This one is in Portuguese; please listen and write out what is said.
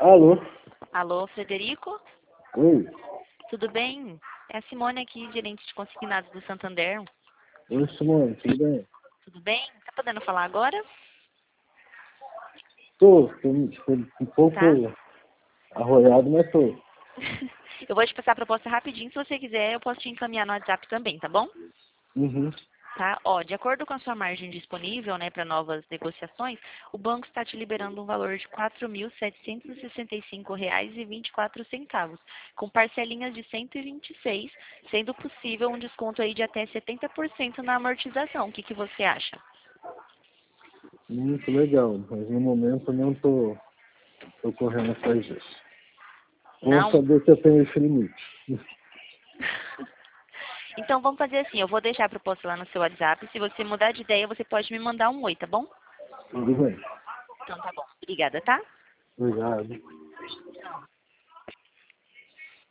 Alô? Alô, Frederico? Oi. Tudo bem? É a Simone aqui, gerente de consignados do Santander. Oi, Simone, tudo bem? Tudo bem? Tá podendo falar agora? Tô um pouco Tá? arroiado, mas tô. Eu vou te passar a proposta rapidinho. Se você quiser, eu posso te encaminhar no WhatsApp também, tá bom? Uhum. Tá? Ó, de acordo com a sua margem disponível, né, para novas negociações, o banco está te liberando um valor de R$ 4.765,24, com parcelinhas de 126, sendo possível um desconto aí de até 70% na amortização. O que que você acha? Muito legal, mas no momento eu não tô correndo atrás disso. Bom Não? saber que eu tenho esse limite. Então vamos fazer assim, eu vou deixar a proposta lá no seu WhatsApp. Se você mudar de ideia, você pode me mandar um oi, tá bom? Tudo bem. Então tá bom. Obrigada, tá? Obrigado.